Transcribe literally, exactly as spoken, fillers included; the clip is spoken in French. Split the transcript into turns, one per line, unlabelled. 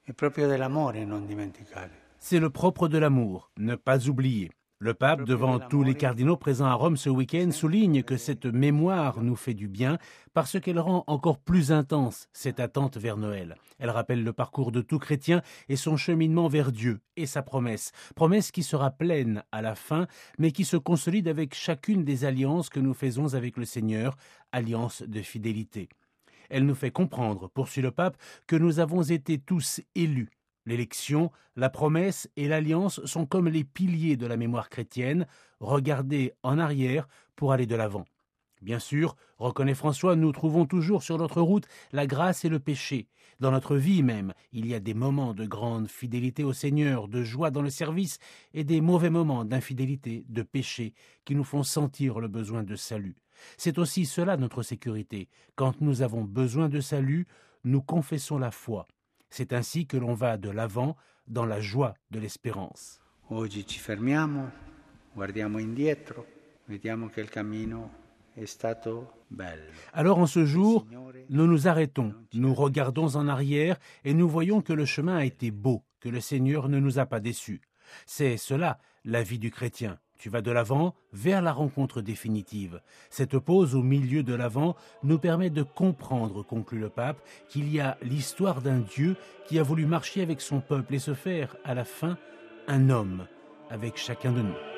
È proprio dell'amore non dimenticare.
C'est le propre de l'amour, ne pas oublier. Le pape, devant tous les cardinaux présents à Rome ce week-end, souligne que cette mémoire nous fait du bien parce qu'elle rend encore plus intense cette attente vers Noël. Elle rappelle le parcours de tout chrétien et son cheminement vers Dieu et sa promesse. Promesse qui sera pleine à la fin, mais qui se consolide avec chacune des alliances que nous faisons avec le Seigneur, alliance de fidélité. Elle nous fait comprendre, poursuit le pape, que nous avons été tous élus. L'élection, la promesse et l'alliance sont comme les piliers de la mémoire chrétienne, regarder en arrière pour aller de l'avant. Bien sûr, reconnaît François, nous trouvons toujours sur notre route la grâce et le péché. Dans notre vie même, il y a des moments de grande fidélité au Seigneur, de joie dans le service, et des mauvais moments d'infidélité, de péché, qui nous font sentir le besoin de salut. C'est aussi cela notre sécurité. Quand nous avons besoin de salut, nous confessons la foi. C'est ainsi que l'on va de l'avant dans la joie de l'espérance.
Oggi ci fermiamo, guardiamo indietro, vediamo che il cammino è stato bello.
Alors en ce jour, nous nous arrêtons, nous regardons en arrière et nous voyons que le chemin a été beau, que le Seigneur ne nous a pas déçus. C'est cela, la vie du chrétien. Tu vas de l'avant vers la rencontre définitive. Cette pause au milieu de l'avant nous permet de comprendre, conclut le pape, qu'il y a l'histoire d'un Dieu qui a voulu marcher avec son peuple et se faire, à la fin, un homme avec chacun de nous.